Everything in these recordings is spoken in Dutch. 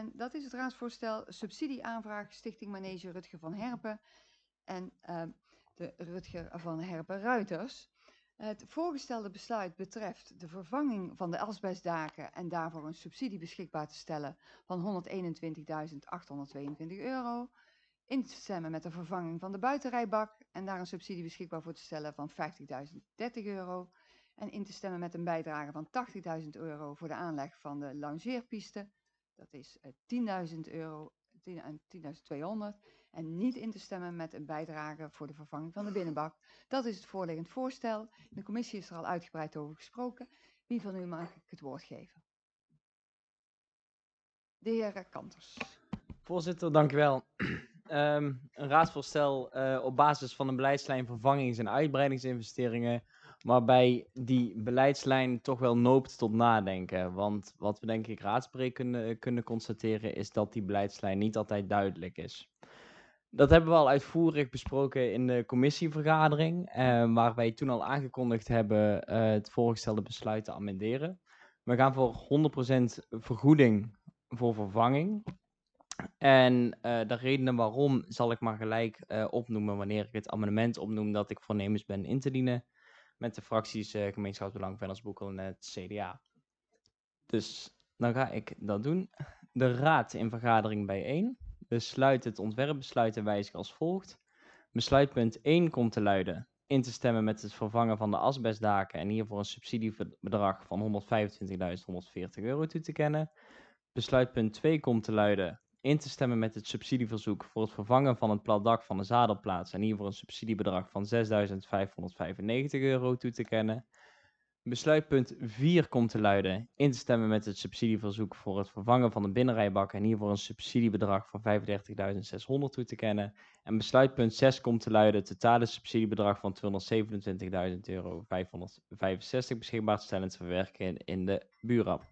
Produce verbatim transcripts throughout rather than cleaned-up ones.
En dat is het raadsvoorstel subsidieaanvraag Stichting Manege Rutger van Herpen en uh, de Rutger van Herpen Ruiters. Het voorgestelde besluit betreft de vervanging van de asbestdaken en daarvoor een subsidie beschikbaar te stellen van honderdeenentwintigduizend achthonderdtweeëntwintig euro. In te stemmen met de vervanging van de buitenrijbak en daar een subsidie beschikbaar voor te stellen van vijftigduizend dertig euro. En in te stemmen met een bijdrage van tachtigduizend euro voor de aanleg van de loungeerpiste. Dat is uh, tienduizend euro en tienduizend tweehonderd. En niet in te stemmen met een bijdrage voor de vervanging van de binnenbak. Dat is het voorliggend voorstel. In de commissie is er al uitgebreid over gesproken. Wie van u mag ik het woord geven? De heer Kanters. Voorzitter, dank u wel. Um, een raadsvoorstel uh, op basis van een beleidslijn vervangings- en uitbreidingsinvesteringen, waarbij die beleidslijn toch wel noopt tot nadenken. Want wat we denk ik raadsbreed kunnen, kunnen constateren is dat die beleidslijn niet altijd duidelijk is. Dat hebben we al uitvoerig besproken in de commissievergadering, uh, waar wij toen al aangekondigd hebben uh, het voorgestelde besluit te amenderen. We gaan voor honderd procent vergoeding voor vervanging. En uh, de redenen waarom zal ik maar gelijk uh, opnoemen wanneer ik het amendement opnoem dat ik voornemens ben in te dienen met de fracties uh, Gemeenschapsbelang, Vennersboekel en het C D A. Dus dan ga ik dat doen. De raad in vergadering bijeen besluit het ontwerpbesluit te wijzigen als volgt. Besluitpunt één komt te luiden: in te stemmen met het vervangen van de asbestdaken en hiervoor een subsidiebedrag van honderdvijfentwintigduizend honderdveertig euro toe te kennen. Besluitpunt twee komt te luiden: in te stemmen met het subsidieverzoek voor het vervangen van het plat dak van de zadelplaats en hiervoor een subsidiebedrag van zesduizend vijfhonderdvijfennegentig euro toe te kennen. Besluitpunt vier komt te luiden: in te stemmen met het subsidieverzoek voor het vervangen van de binnenrijbak en hiervoor een subsidiebedrag van vijfendertigduizend zeshonderd toe te kennen. En besluitpunt zes komt te luiden: het totale subsidiebedrag van tweehonderdzevenentwintigduizend euro vijfhonderdvijfenzestig beschikbaar te stellen en te verwerken in de buurrap.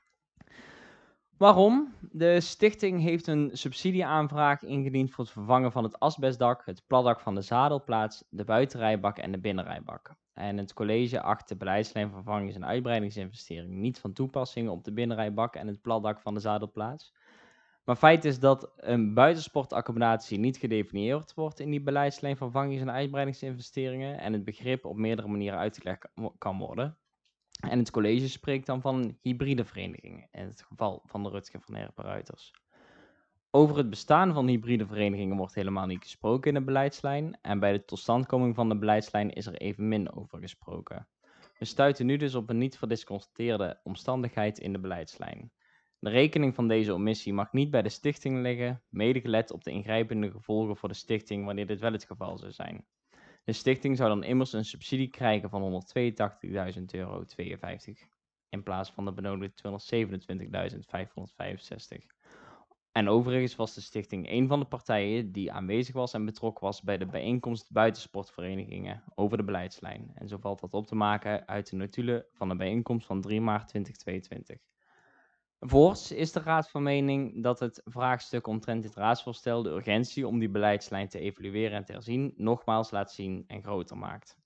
Waarom? De stichting heeft een subsidieaanvraag ingediend voor het vervangen van het asbestdak, het platdak van de zadelplaats, de buitenrijbak en de binnenrijbak. En het college acht de beleidslijn vervangings- en uitbreidingsinvesteringen niet van toepassing op de binnenrijbak en het platdak van de zadelplaats. Maar feit is dat een buitensportaccommodatie niet gedefinieerd wordt in die beleidslijn vervangings- en uitbreidingsinvesteringen en het begrip op meerdere manieren uitgelegd kan worden. En het college spreekt dan van hybride verenigingen, in het geval van de Rutger van Herpen Ruiters. Over het bestaan van hybride verenigingen wordt helemaal niet gesproken in de beleidslijn en bij de totstandkoming van de beleidslijn is er evenmin over gesproken. We stuiten nu dus op een niet verdisconstateerde omstandigheid in de beleidslijn. De rekening van deze omissie mag niet bij de stichting liggen, mede gelet op de ingrijpende gevolgen voor de stichting wanneer dit wel het geval zou zijn. De stichting zou dan immers een subsidie krijgen van honderdtweeëntachtigduizend euro tweeënvijftig in plaats van de benodigde tweehonderdzevenentwintigduizend vijfhonderdvijfenzestig. En overigens was de stichting een van de partijen die aanwezig was en betrokken was bij de bijeenkomst buitensportverenigingen over de beleidslijn. En zo valt dat op te maken uit de notulen van de bijeenkomst van drie maart tweeduizend tweeëntwintig. Voorts is de raad van mening dat het vraagstuk omtrent dit raadsvoorstel de urgentie om die beleidslijn te evalueren en te herzien nogmaals laat zien en groter maakt.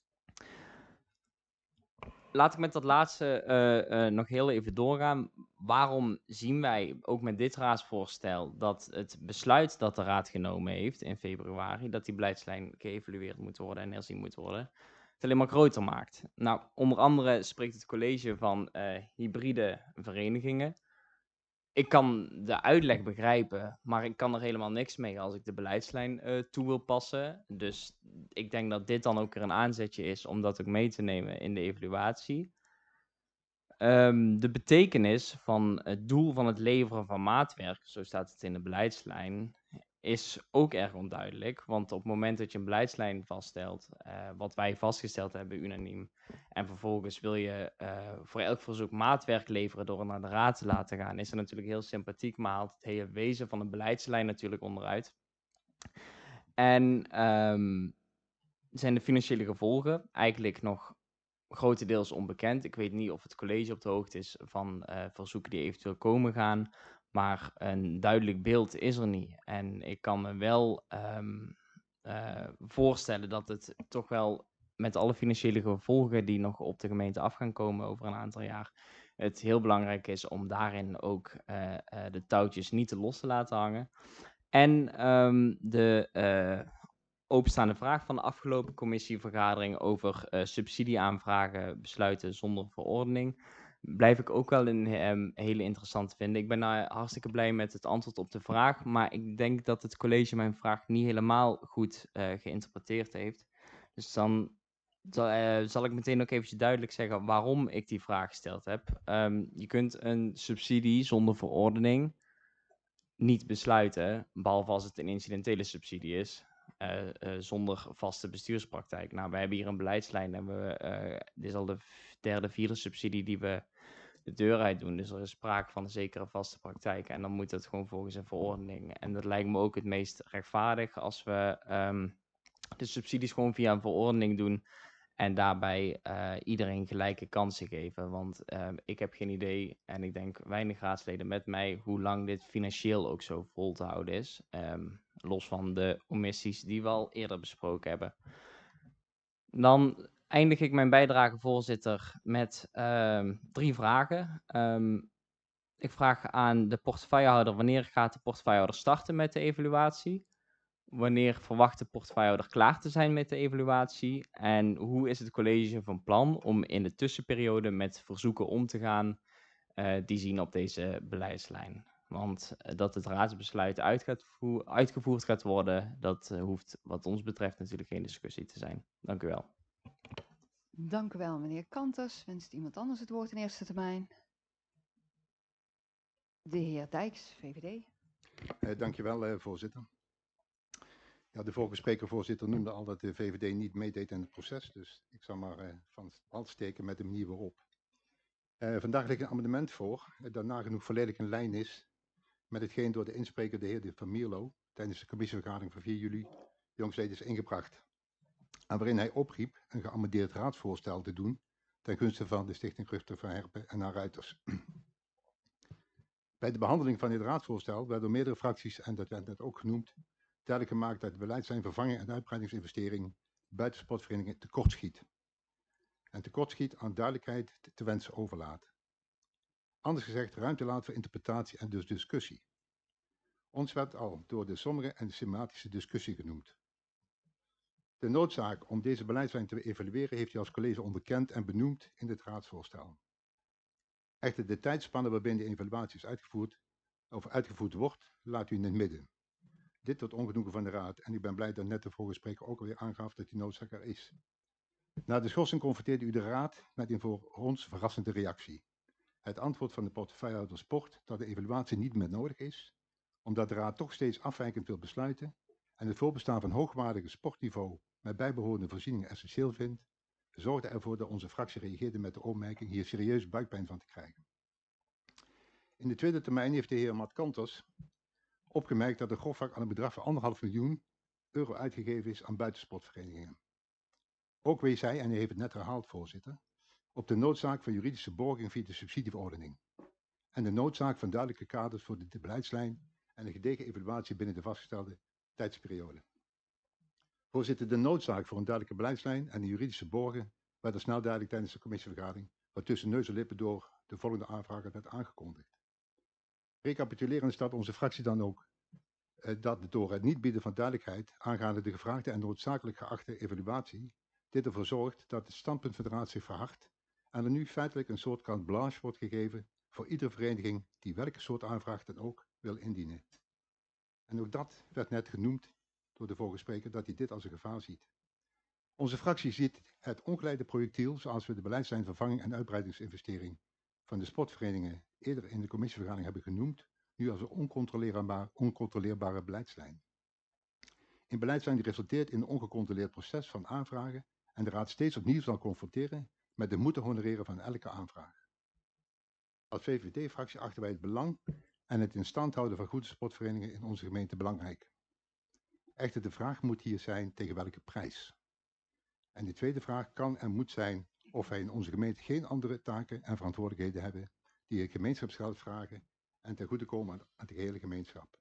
Laat ik met dat laatste uh, uh, nog heel even doorgaan. Waarom zien wij ook met dit raadsvoorstel dat het besluit dat de raad genomen heeft in februari, dat die beleidslijn geëvalueerd moet worden en herzien moet worden, het alleen maar groter maakt? Nou, onder andere spreekt het college van uh, hybride verenigingen. Ik kan de uitleg begrijpen, maar ik kan er helemaal niks mee als ik de beleidslijn uh, toe wil passen. Dus ik denk dat dit dan ook weer een aanzetje is om dat ook mee te nemen in de evaluatie. Um, de betekenis van het doel van het leveren van maatwerk, zo staat het in de beleidslijn, is ook erg onduidelijk. Want op het moment dat je een beleidslijn vaststelt, uh, wat wij vastgesteld hebben unaniem, en vervolgens wil je uh, voor elk verzoek maatwerk leveren door het naar de raad te laten gaan, is dat natuurlijk heel sympathiek, maar haalt het hele wezen van de beleidslijn natuurlijk onderuit. En um, zijn de financiële gevolgen eigenlijk nog grotendeels onbekend. Ik weet niet of het college op de hoogte is van uh, verzoeken die eventueel komen gaan, maar een duidelijk beeld is er niet. En ik kan me wel um, uh, voorstellen dat het toch wel met alle financiële gevolgen die nog op de gemeente af gaan komen over een aantal jaar, het heel belangrijk is om daarin ook uh, uh, de touwtjes niet te los te laten hangen. En um, de uh, openstaande vraag van de afgelopen commissievergadering over uh, subsidieaanvragen besluiten zonder verordening, blijf ik ook wel een um, hele interessante vinden. Ik ben uh, hartstikke blij met het antwoord op de vraag, maar ik denk dat het college mijn vraag niet helemaal goed uh, geïnterpreteerd heeft. Dus dan uh, zal ik meteen ook eventjes duidelijk zeggen waarom ik die vraag gesteld heb. Um, je kunt een subsidie zonder verordening niet besluiten, behalve als het een incidentele subsidie is, uh, uh, zonder vaste bestuurspraktijk. Nou, we hebben hier een beleidslijn en we, uh, dit is al de derde, vierde subsidie die we de deur uit doen. Dus er is sprake van een zekere vaste praktijk en dan moet dat gewoon volgens een verordening. En dat lijkt me ook het meest rechtvaardig als we um, de subsidies gewoon via een verordening doen en daarbij uh, iedereen gelijke kansen geven. Want uh, ik heb geen idee, en ik denk weinig raadsleden met mij, hoe lang dit financieel ook zo vol te houden is. Um, los van de omissies die we al eerder besproken hebben. Dan eindig ik mijn bijdrage, voorzitter, met um, drie vragen. Um, ik vraag aan de portefeuillehouder: wanneer gaat de portefeuillehouder starten met de evaluatie? Wanneer verwacht de portefeuillehouder klaar te zijn met de evaluatie? En hoe is het college van plan om in de tussenperiode met verzoeken om te gaan uh, die zien op deze beleidslijn? Want uh, dat het raadsbesluit uit gaat uitgevoerd gaat worden, dat uh, hoeft wat ons betreft natuurlijk geen discussie te zijn. Dank u wel. Dank u wel, meneer Kanters. Wenst iemand anders het woord in eerste termijn? De heer Dijks, V V D. Uh, dank je wel, uh, voorzitter. Ja, de vorige spreker, voorzitter, noemde al dat de V V D niet meedeed in het proces. Dus ik zal maar uh, van wal steken met de manier waarop. Uh, vandaag ligt een amendement voor, uh, dat nagenoeg volledig in lijn is met hetgeen door de inspreker, de heer de Van Mierlo, tijdens de commissievergadering van vier juli jongsleden is ingebracht. En waarin hij opriep een geamendeerd raadsvoorstel te doen ten gunste van de Stichting Rutger van Herpen en haar ruiters. Bij de behandeling van dit raadsvoorstel werd door meerdere fracties, en dat werd net ook genoemd, duidelijk gemaakt dat het beleidslijn vervanging en uitbreidingsinvesteringen buiten sportverenigingen tekortschiet. En tekortschiet aan duidelijkheid te wensen overlaat. Anders gezegd, ruimte laat voor interpretatie en dus discussie. Ons werd al door de sommige en de systematische discussie genoemd. De noodzaak om deze beleidslijn te evalueren heeft u als college onderkend en benoemd in het raadsvoorstel. Echter, de tijdspanne waarbinnen de evaluatie is uitgevoerd, of uitgevoerd wordt, laat u in het midden. Dit tot ongenoegen van de raad en ik ben blij dat net de vorige spreker ook alweer aangaf dat die noodzaak er is. Na de schorsing confronteerde u de raad met een voor ons verrassende reactie. Het antwoord van de portefeuillehouder Sport dat de evaluatie niet meer nodig is, omdat de raad toch steeds afwijkend wil besluiten en het voorbestaan van hoogwaardige sportniveau met bijbehorende voorzieningen essentieel vindt, zorgde ervoor dat onze fractie reageerde met de opmerking hier serieus buikpijn van te krijgen. In de tweede termijn heeft de heer Matt Kanters opgemerkt dat er grofweg aan een bedrag van anderhalf miljoen euro uitgegeven is aan buitensportverenigingen. Ook wees hij, en hij heeft het net herhaald, voorzitter, op de noodzaak van juridische borging via de subsidieverordening en de noodzaak van duidelijke kaders voor de beleidslijn en een gedegen evaluatie binnen de vastgestelde tijdsperiode. Voorzitter, de noodzaak voor een duidelijke beleidslijn en een juridische borgen werd er snel duidelijk tijdens de commissievergadering, wat tussen neus en lippen door de volgende aanvrager werd aangekondigd. Recapitulerend staat onze fractie dan ook uh, dat door het niet bieden van duidelijkheid aangaande de gevraagde en noodzakelijk geachte evaluatie dit ervoor zorgt dat het standpunt van de raad zich verhardt en er nu feitelijk een soort carte blanche wordt gegeven voor iedere vereniging die welke soort aanvraag dan ook wil indienen. En ook dat werd net genoemd door de vorige spreker, dat hij dit als een gevaar ziet. Onze fractie ziet het ongeleide projectiel, zoals we de beleidslijn vervanging en uitbreidingsinvestering van de sportverenigingen eerder in de commissievergadering hebben genoemd, nu als een oncontroleerbare, oncontroleerbare beleidslijn. Een beleidslijn die resulteert in een ongecontroleerd proces van aanvragen en de raad steeds opnieuw zal confronteren met de moeten honoreren van elke aanvraag. Als V V D-fractie achten wij het belang en het in stand houden van goede sportverenigingen in onze gemeente belangrijk. Echter, de vraag moet hier zijn tegen welke prijs. En de tweede vraag kan en moet zijn of wij in onze gemeente geen andere taken en verantwoordelijkheden hebben die het gemeenschapsgeld vragen en ten goede komen aan de gehele gemeenschap.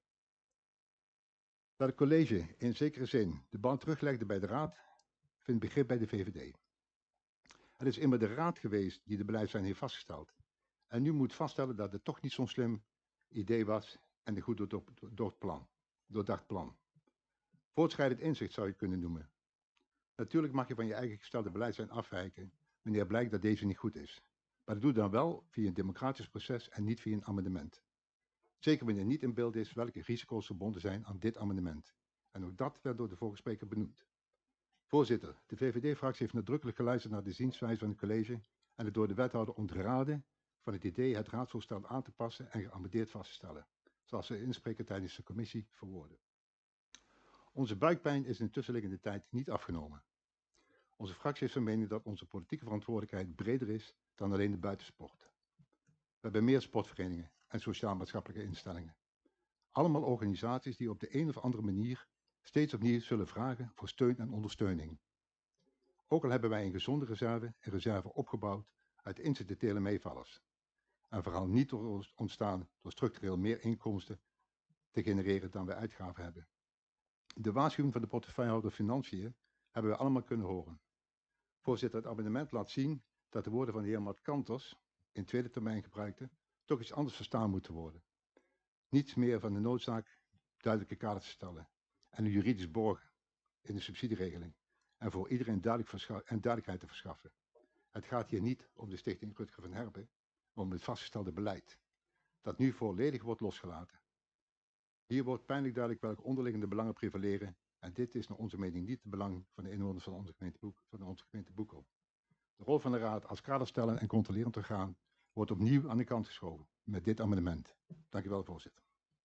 Dat het college in zekere zin de band teruglegde bij de raad, vindt begrip bij de V V D. Het is immer de raad geweest die de beleidslijn heeft vastgesteld. En nu moet vaststellen dat het toch niet zo'n slim idee was en een goed doordacht plan. doordacht plan. Voortschrijdend inzicht zou je het kunnen noemen. Natuurlijk mag je van je eigen gestelde beleidslijn afwijken wanneer blijkt dat deze niet goed is. Maar dat doe dan wel via een democratisch proces en niet via een amendement. Zeker wanneer niet in beeld is welke risico's verbonden zijn aan dit amendement. En ook dat werd door de vorige spreker benoemd. Voorzitter, de V V D-fractie heeft nadrukkelijk geluisterd naar de zienswijze van het college en het door de wethouder ontraden van het idee het raadsvoorstel aan te passen en geamendeerd vast te stellen, zoals de inspreker tijdens de commissie verwoordde. Onze buikpijn is in de tussenliggende tijd niet afgenomen. Onze fractie is van mening dat onze politieke verantwoordelijkheid breder is dan alleen de buitensport. We hebben meer sportverenigingen en sociaal-maatschappelijke instellingen. Allemaal organisaties die op de een of andere manier steeds opnieuw zullen vragen voor steun en ondersteuning. Ook al hebben wij een gezonde reserve, een reserve opgebouwd uit incidentele meevallers. En vooral niet door ontstaan door structureel meer inkomsten te genereren dan wij uitgaven hebben. De waarschuwing van de portefeuillehouder Financiën hebben we allemaal kunnen horen. Voorzitter, het amendement laat zien dat de woorden van de heer Mart Kanters, in tweede termijn gebruikte, toch iets anders verstaan moeten worden. Niets meer van de noodzaak duidelijke kaders te stellen en een juridisch borgen in de subsidieregeling en voor iedereen duidelijk en duidelijkheid te verschaffen. Het gaat hier niet om de stichting Rutger van Herpen, maar om het vastgestelde beleid, dat nu volledig wordt losgelaten. Hier wordt pijnlijk duidelijk welke onderliggende belangen prevaleren en dit is naar onze mening niet het belang van de inwoners van onze gemeente, Boek, van onze gemeente Boekel. De rol van de raad als kaderstellen en controlerend orgaan wordt opnieuw aan de kant geschoven met dit amendement. Dank u wel, voorzitter.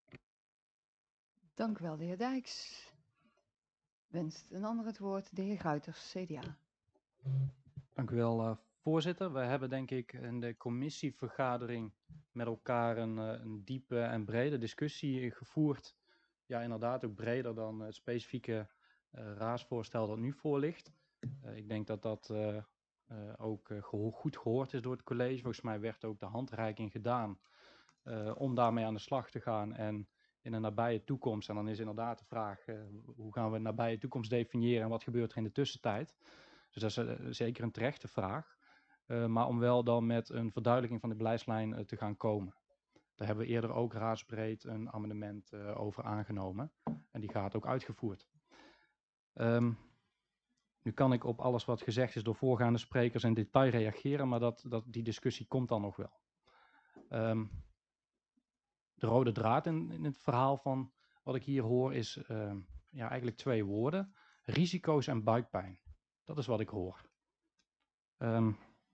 Dank u wel, de heer Dijks. Wenst een ander het woord, de heer Gruiters, C D A. Dank u wel, uh, voorzitter. We hebben denk ik in de commissievergadering met elkaar een, uh, een diepe en brede discussie gevoerd. Ja, inderdaad ook breder dan het specifieke uh, raadsvoorstel dat nu voor ligt. Uh, ik denk dat dat uh, uh, ook uh, geho- goed gehoord is door het college. Volgens mij werd ook de handreiking gedaan uh, om daarmee aan de slag te gaan. En in een nabije toekomst, en dan is inderdaad de vraag, uh, hoe gaan we een nabije toekomst definiëren en wat gebeurt er in de tussentijd? Dus dat is uh, zeker een terechte vraag. Uh, maar om wel dan met een verduidelijking van de beleidslijn uh, te gaan komen. Daar hebben we eerder ook raadsbreed een amendement uh, over aangenomen. En die gaat ook uitgevoerd. Um, nu kan ik op alles wat gezegd is door voorgaande sprekers in detail reageren, maar dat, dat, die discussie komt dan nog wel. Um, de rode draad in, in het verhaal van wat ik hier hoor is uh, ja, eigenlijk twee woorden. Risico's en buikpijn. Dat is wat ik hoor. Um,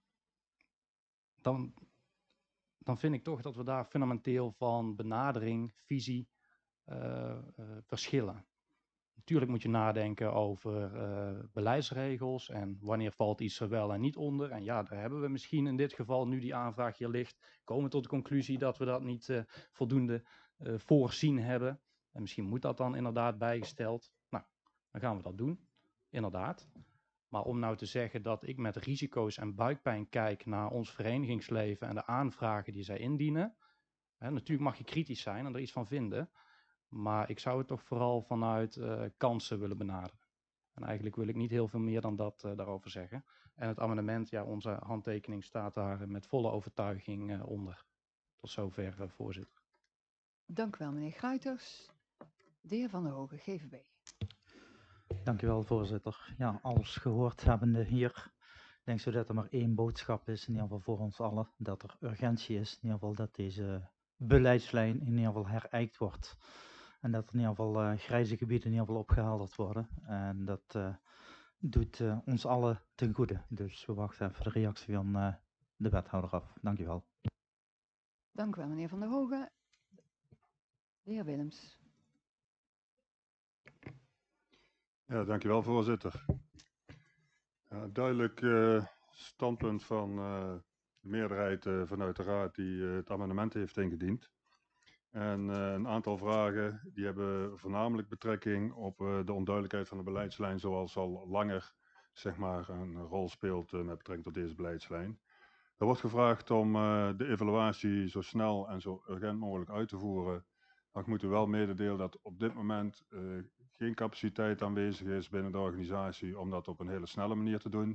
dan, dan vind ik toch dat we daar fundamenteel van benadering, visie uh, uh, verschillen. Natuurlijk moet je nadenken over uh, beleidsregels en wanneer valt iets er wel en niet onder. En ja, daar hebben we misschien in dit geval, nu die aanvraag hier ligt, komen tot de conclusie dat we dat niet uh, voldoende uh, voorzien hebben. En misschien moet dat dan inderdaad bijgesteld. Nou, dan gaan we dat doen, inderdaad. Maar om nou te zeggen dat ik met risico's en buikpijn kijk naar ons verenigingsleven en de aanvragen die zij indienen. Hè, natuurlijk mag je kritisch zijn en er iets van vinden. Maar ik zou het toch vooral vanuit uh, kansen willen benaderen. En eigenlijk wil ik niet heel veel meer dan dat uh, daarover zeggen. En het amendement, ja, onze handtekening staat daar met volle overtuiging uh, onder. Tot zover, uh, voorzitter. Dank u wel, meneer Gruiters. De heer Van der Hogen, G V B. Dank u wel, voorzitter. Ja, alles gehoord hebbende hier. Ik denk zo dat er maar één boodschap is, in ieder geval voor ons allen. Dat er urgentie is, in ieder geval dat deze beleidslijn in ieder geval herijkt wordt. En dat er in ieder geval uh, grijze gebieden in ieder geval opgehelderd worden. En dat uh, doet uh, ons allen ten goede. Dus we wachten even de reactie van uh, de wethouder af. Dank u wel. Dank u wel, meneer Van der Hogen. De heer Willems. Ja, dankjewel, voorzitter. Ja, duidelijk uh, standpunt van uh, de meerderheid uh, vanuit de raad die uh, het amendement heeft ingediend. En uh, een aantal vragen die hebben voornamelijk betrekking op uh, de onduidelijkheid van de beleidslijn, zoals al langer zeg maar, een rol speelt uh, met betrekking tot deze beleidslijn. Er wordt gevraagd om uh, de evaluatie zo snel en zo urgent mogelijk uit te voeren. Maar ik moet u wel mededelen dat op dit moment uh, geen capaciteit aanwezig is binnen de organisatie om dat op een hele snelle manier te doen.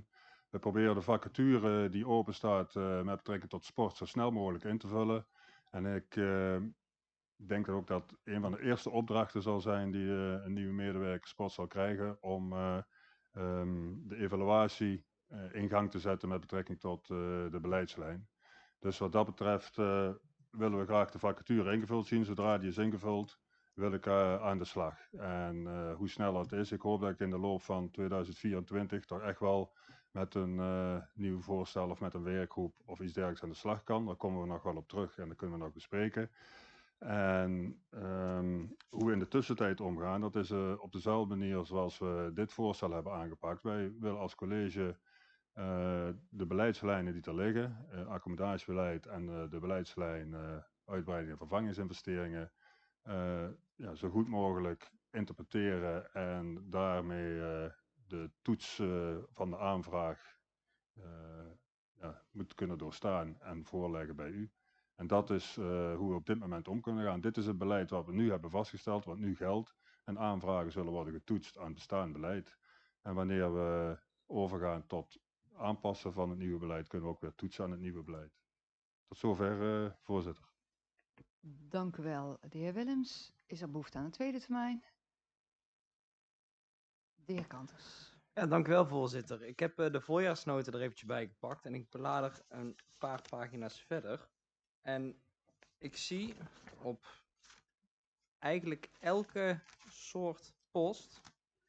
We proberen de vacature die open staat uh, met betrekking tot sport zo snel mogelijk in te vullen. En ik uh, denk ook dat een van de eerste opdrachten zal zijn die uh, een nieuwe medewerker sport zal krijgen om uh, um, de evaluatie uh, in gang te zetten met betrekking tot uh, de beleidslijn. Dus wat dat betreft uh, willen we graag de vacature ingevuld zien. Zodra die is ingevuld, wil ik uh, aan de slag. En uh, hoe snel dat is, ik hoop dat ik in de loop van tweeduizend vierentwintig toch echt wel met een uh, nieuw voorstel of met een werkgroep of iets dergelijks aan de slag kan. Daar komen we nog wel op terug en dat kunnen we nog bespreken. En um, hoe we in de tussentijd omgaan, dat is uh, op dezelfde manier zoals we dit voorstel hebben aangepakt. Wij willen als college uh, de beleidslijnen die er liggen, uh, accommodatiebeleid en uh, de beleidslijn uh, uitbreiding en vervangingsinvesteringen, uh, ja, zo goed mogelijk interpreteren en daarmee uh, de toets uh, van de aanvraag uh, ja, moet kunnen doorstaan en voorleggen bij u. En dat is uh, hoe we op dit moment om kunnen gaan. Dit is het beleid wat we nu hebben vastgesteld, wat nu geldt. En aanvragen zullen worden getoetst aan bestaand beleid. En wanneer we overgaan tot aanpassen van het nieuwe beleid, kunnen we ook weer toetsen aan het nieuwe beleid. Tot zover, uh, voorzitter. Dank u wel, de heer Willems. Is er behoefte aan een tweede termijn? De heer Kanters. Ja, dank u wel, voorzitter. Ik heb uh, de voorjaarsnota er eventjes bij gepakt en ik belader een paar pagina's verder. En ik zie op eigenlijk elke soort post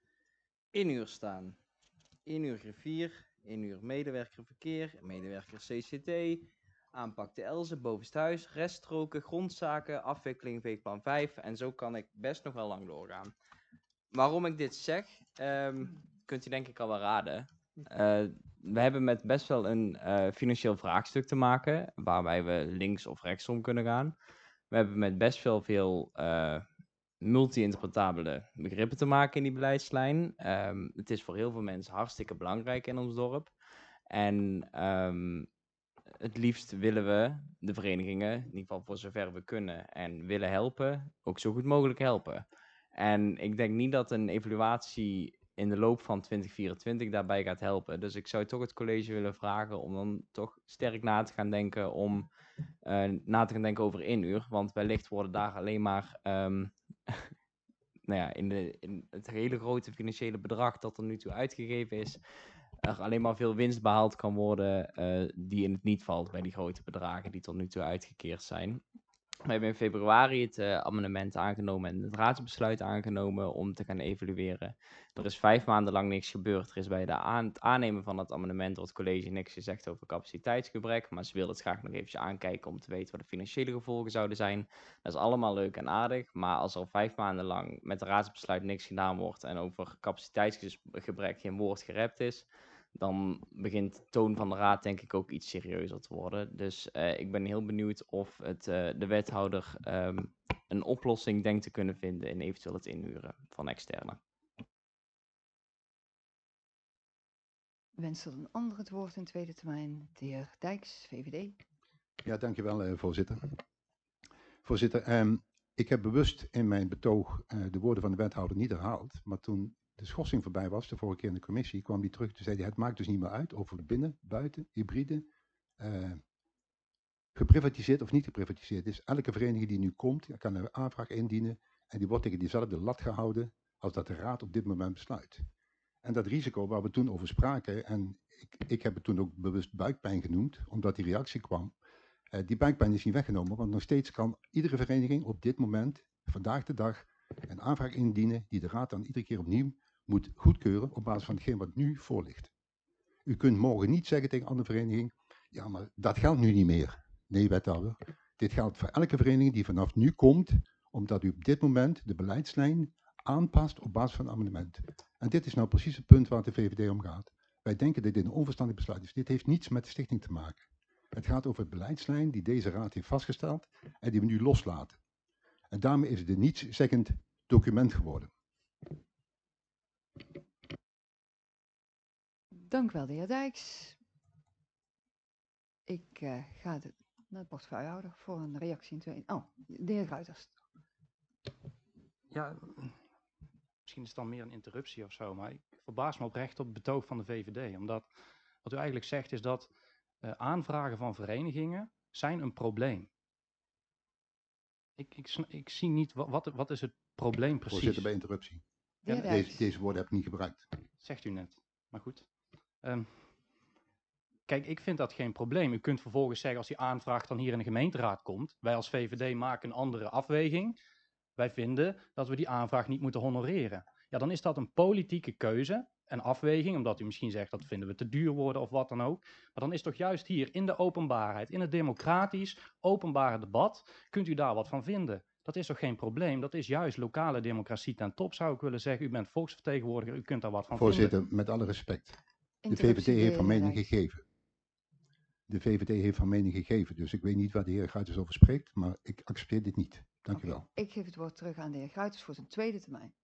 inhuur staan. Inhuur griffier, inhuur medewerker verkeer, medewerker C C T, aanpak de Elzen, bovensthuis, reststroken, grondzaken, afwikkeling weekplan vijf en zo kan ik best nog wel lang doorgaan. Waarom ik dit zeg, um, kunt u denk ik al wel raden. Uh, we hebben met best wel een uh, financieel vraagstuk te maken, waarbij we links of rechtsom kunnen gaan. We hebben met best wel veel uh, multi-interpretabele begrippen te maken in die beleidslijn. Um, het is voor heel veel mensen hartstikke belangrijk in ons dorp. En um, het liefst willen we de verenigingen, in ieder geval voor zover we kunnen en willen helpen, ook zo goed mogelijk helpen. En ik denk niet dat een evaluatie in de loop van twintig vierentwintig daarbij gaat helpen. Dus ik zou toch het college willen vragen om dan toch sterk na te gaan denken om uh, na te gaan denken over inhuur. Want wellicht worden daar alleen maar um, nou ja, in, de, in het hele grote financiële bedrag dat er nu toe uitgegeven is, er alleen maar veel winst behaald kan worden uh, die in het niet valt bij die grote bedragen die tot nu toe uitgekeerd zijn. We hebben in februari het uh, amendement aangenomen en het raadsbesluit aangenomen om te gaan evalueren. Er is vijf maanden lang niks gebeurd. Er is bij de aan het aannemen van het amendement door het college niks gezegd over capaciteitsgebrek. Maar ze wilden het graag nog eventjes aankijken om te weten wat de financiële gevolgen zouden zijn. Dat is allemaal leuk en aardig. Maar als er vijf maanden lang met het raadsbesluit niks gedaan wordt en over capaciteitsgebrek geen woord gerept is, dan begint de toon van de raad denk ik ook iets serieuzer te worden. Dus uh, ik ben heel benieuwd of het, uh, de wethouder um, een oplossing denkt te kunnen vinden in eventueel het inhuren van externe. Wenst er een ander het woord in tweede termijn? De heer Dijks, V V D. Ja, dankjewel uh, voorzitter. Voorzitter, um, ik heb bewust in mijn betoog uh, de woorden van de wethouder niet herhaald, maar toen de schorsing voorbij was, de vorige keer in de commissie, kwam die terug. Toen zei hij, het maakt dus niet meer uit of het binnen, buiten, hybride, uh, geprivatiseerd of niet geprivatiseerd is. Elke vereniging die nu komt, kan een aanvraag indienen en die wordt tegen diezelfde lat gehouden als dat de raad op dit moment besluit. En dat risico waar we toen over spraken, en ik, ik heb het toen ook bewust buikpijn genoemd, omdat die reactie kwam, uh, die buikpijn is niet weggenomen, want nog steeds kan iedere vereniging op dit moment, vandaag de dag, een aanvraag indienen die de raad dan iedere keer opnieuw moet goedkeuren op basis van hetgeen wat nu voor ligt. U kunt morgen niet zeggen tegen een andere vereniging, ja, maar dat geldt nu niet meer. Nee, wethouder, dit geldt voor elke vereniging die vanaf nu komt, omdat u op dit moment de beleidslijn aanpast op basis van het amendement. En dit is nou precies het punt waar de V V D om gaat. Wij denken dat dit een onverstandig besluit is. Dit heeft niets met de stichting te maken. Het gaat over het beleidslijn die deze raad heeft vastgesteld en die we nu loslaten. En daarmee is het een nietszeggend document geworden. Dank u wel, de heer Dijks. Ik uh, ga de, naar de portefeuillehouder voor een reactie in twee. Oh, de heer Ruiters. Ja, misschien is het dan meer een interruptie of zo, maar ik verbaas me oprecht op het betoog van de V V D. Omdat Wat u eigenlijk zegt is dat uh, aanvragen van verenigingen zijn een probleem. Ik, ik, ik zie niet, wat, wat, wat is het probleem precies? Voorzitter, bij interruptie. De heer Deze, Dijks. deze woorden heb ik niet gebruikt. Zegt u net, maar goed. Um, kijk, ik vind dat geen probleem. U kunt vervolgens zeggen, als die aanvraag dan hier in de gemeenteraad komt, wij als V V D maken een andere afweging. Wij vinden dat we die aanvraag niet moeten honoreren. Ja, dan is dat een politieke keuze en afweging, omdat u misschien zegt dat vinden we te duur worden of wat dan ook. Maar dan is toch juist hier in de openbaarheid, in het democratisch openbare debat, kunt u daar wat van vinden. Dat is toch geen probleem? Dat is juist lokale democratie ten top, zou ik willen zeggen. U bent volksvertegenwoordiger, u kunt daar wat van Voorzitter, vinden. Voorzitter, met alle respect. De V V D Interruptie, heeft van de heer mening Dijks. gegeven. De V V D heeft van mening gegeven, dus ik weet niet waar de heer Guiters over spreekt, maar ik accepteer dit niet. Dank u Oké, wel. Ik geef het woord terug aan de heer Guiters voor zijn tweede termijn.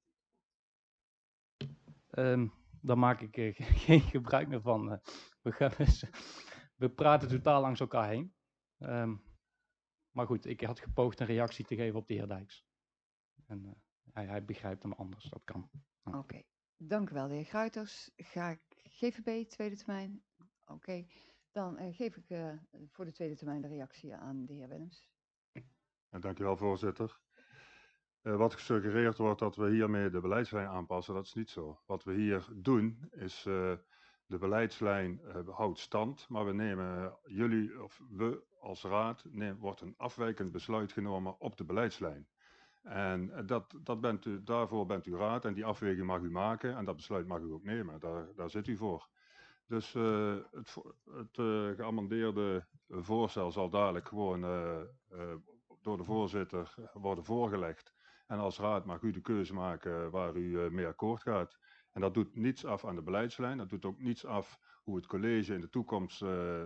Um, dan maak ik uh, geen gebruik meer van. Uh, we, gaan, we praten totaal langs elkaar heen. Um, maar goed, ik had gepoogd een reactie te geven op de heer Dijks. En uh, hij, hij begrijpt hem anders, dat kan. Oké, okay. Dank u wel, de heer Guiters. Ga ik G V B, tweede termijn. Oké, okay. Dan uh, geef ik uh, voor de tweede termijn de reactie aan de heer Willems. Ja, dank u wel, voorzitter. Uh, wat gesuggereerd wordt dat we hiermee de beleidslijn aanpassen, dat is niet zo. Wat we hier doen is, uh, de beleidslijn uh, houdt stand, maar we nemen, uh, jullie of we als raad, neem, wordt een afwijkend besluit genomen op de beleidslijn. En uh, dat, dat bent u, daarvoor bent u raad en die afweging mag u maken en dat besluit mag u ook nemen. Daar, daar zit u voor. Dus uh, het, het uh, geamendeerde voorstel zal dadelijk gewoon uh, uh, door de voorzitter worden voorgelegd. En als raad mag u de keuze maken waar u uh, mee akkoord gaat. En dat doet niets af aan de beleidslijn. Dat doet ook niets af hoe het college in de toekomst uh,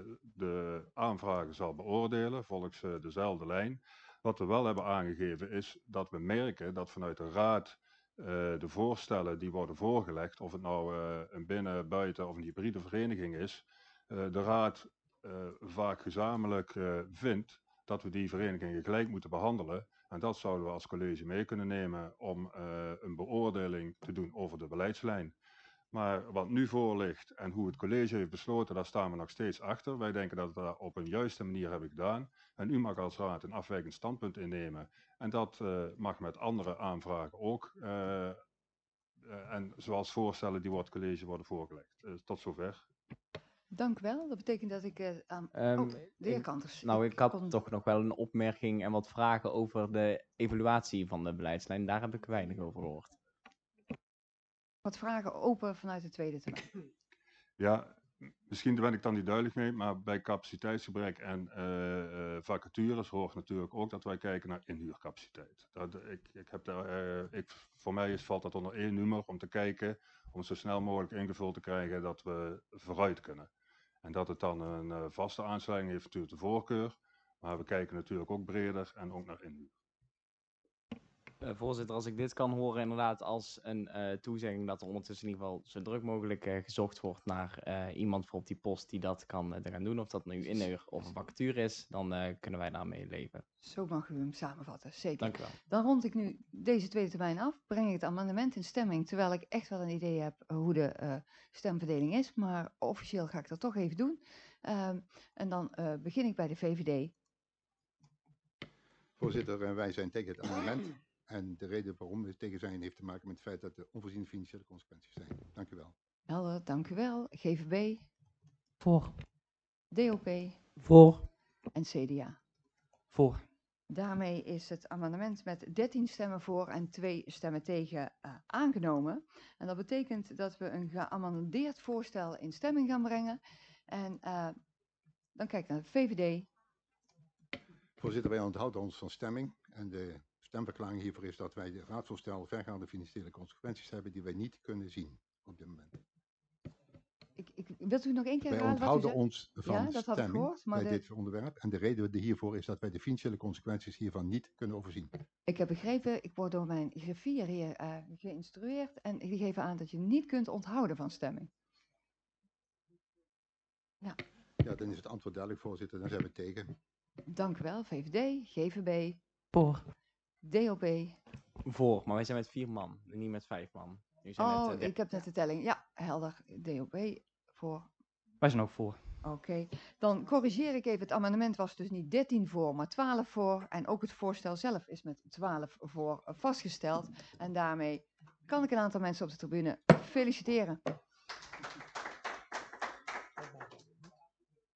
de aanvragen zal beoordelen, volgens uh, dezelfde lijn. Wat we wel hebben aangegeven is dat we merken dat vanuit de raad uh, de voorstellen die worden voorgelegd, of het nou uh, een binnen-, buiten- of een hybride vereniging is, uh, de raad uh, vaak gezamenlijk uh, vindt dat we die verenigingen gelijk moeten behandelen. En dat zouden we als college mee kunnen nemen om uh, een beoordeling te doen over de beleidslijn. Maar wat nu voor ligt en hoe het college heeft besloten, daar staan we nog steeds achter. Wij denken dat we dat op een juiste manier hebben gedaan. En u mag als raad een afwijkend standpunt innemen. En dat uh, mag met andere aanvragen ook. Uh, uh, en zoals voorstellen die wordt het college worden voorgelegd. Uh, tot zover. Dank u wel. Dat betekent dat ik uh, aan... Um, oh, de heer ik, Kanters. nou, ik, ik had kon... toch nog wel een opmerking en wat vragen over de evaluatie van de beleidslijn. Daar heb ik weinig over gehoord. Wat vragen open vanuit de tweede termijn. Ja, misschien ben ik dan niet duidelijk mee, maar bij capaciteitsgebrek en uh, uh, vacatures hoort natuurlijk ook dat wij kijken naar inhuurcapaciteit. Dat, ik, ik heb daar, uh, ik, voor mij is, valt dat onder één nummer om te kijken, om zo snel mogelijk ingevuld te krijgen dat we vooruit kunnen. En dat het dan een uh, vaste aansluiting heeft natuurlijk de voorkeur, maar we kijken natuurlijk ook breder en ook naar inhuur. Uh, voorzitter, als ik dit kan horen inderdaad als een uh, toezegging dat er ondertussen in ieder geval zo druk mogelijk uh, gezocht wordt naar uh, iemand voor op die post die dat kan uh, gaan doen, of dat nu inhuur of een vacature is, dan uh, kunnen wij daarmee leven. Zo mag u hem samenvatten, zeker. Dank u wel. Dan rond ik nu deze tweede termijn af, breng ik het amendement in stemming, terwijl ik echt wel een idee heb hoe de uh, stemverdeling is, maar officieel ga ik dat toch even doen. Uh, en dan uh, begin ik bij de V V D. Voorzitter, wij zijn tegen het amendement. En de reden waarom we tegen zijn heeft te maken met het feit dat er onvoorziene financiële consequenties zijn. Dank u wel. Helder, dank u wel. G V B. Voor. D O P. Voor. En C D A. Voor. Daarmee is het amendement met dertien stemmen voor en twee stemmen tegen uh, aangenomen. En dat betekent dat we een geamendeerd voorstel in stemming gaan brengen. En uh, dan kijk ik naar de V V D. Voorzitter, wij onthouden ons van stemming. En de stemverklaring hiervoor is dat wij de raadsvoorstel vergaande financiële consequenties hebben die wij niet kunnen zien op dit moment. Ik, ik, wilt u nog één keer wij herhalen wat u onthouden zei? ons van Ja, dat had ik stemming gehoord, maar bij de... dit onderwerp. En de reden hiervoor is dat wij de financiële consequenties hiervan niet kunnen overzien. Ik heb begrepen, ik word door mijn griffier hier uh, geïnstrueerd en die geven aan dat je niet kunt onthouden van stemming. Ja. Ja, dan is het antwoord duidelijk, voorzitter. Dan zijn we tegen. Dank u wel, V V D, G V B. Voor. D O P. Voor, maar wij zijn met vier man, niet met vijf man. Nu zijn Oh, met, uh, ik heb net de telling. Ja, helder. D O P voor Wij zijn ook voor. Oké, dan corrigeer ik even. Het amendement was dus niet dertien voor, maar twaalf voor. En ook het voorstel zelf is met twaalf voor vastgesteld. En daarmee kan ik een aantal mensen op de tribune feliciteren.